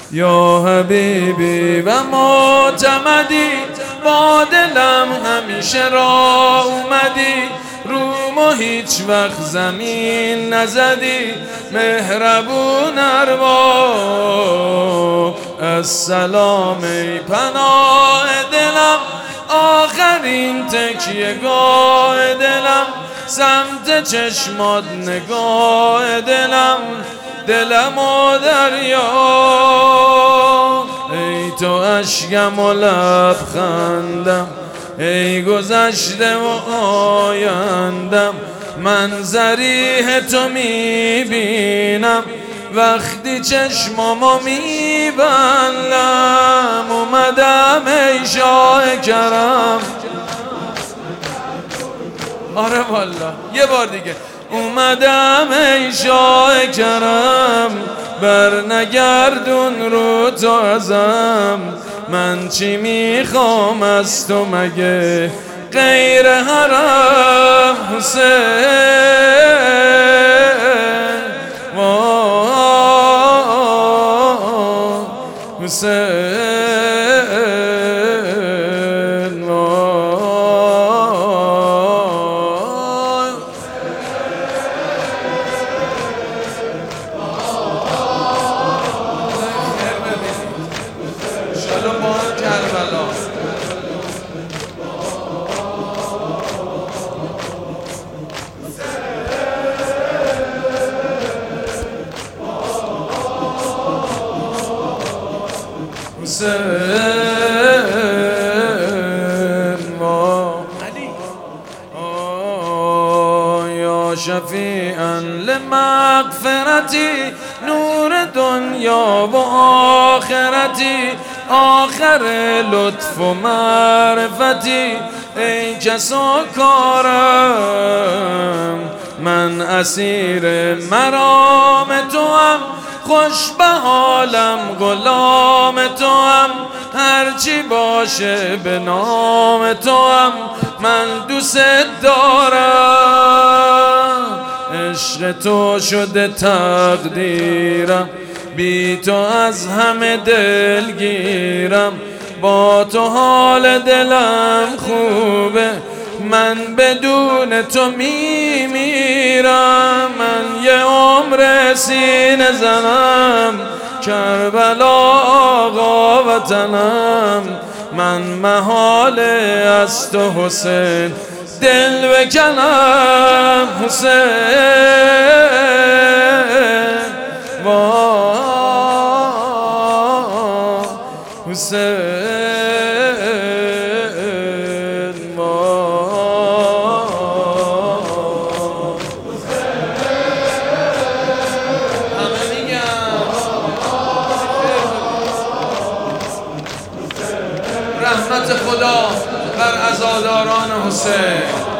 یا حبیبی و معتمدی، با دلم همیشه را اومدی، رومو هیچ وقت زمین نزدی، مهربون ارباب. السلام ای پناه دلم، آخرین تکیه‌گاه دلم، سمت چشمات نگاه دلم، دلم و دریا. ای تو اشکم و لبخندم، ای گذشته و آیندم، من ضریح تو میبینم وقتی چشمامو میبندم. اومدم ای شاه کرم، آره والا یه بار دیگه، اومدم ای شاه کرم، بر نگردون رو تو ازم، من چی میخوام از تو مگه غیر حرم حسین. حسین شلو با کربلا. یا شفیعا لمغفرتی، نور دنیا و آخرتی، آخر لطف و معرفتی، ای کس و کارم، من اسیر مرام توام، خوش به حالم غلام توام، هرچی باشه به نام توام، من دوست دارم. عشق تو شده تقدیرم، بی تو از همه دلگیرم، با تو حال دلم خوبه، من بدون تو میمیرم. من یه عمر سینه زنم، کربلا آقا وطنم، من محاله از تو حسین دل بکنم. حسین حسین همه میگم رحمت خدا بر عزاداران حسین.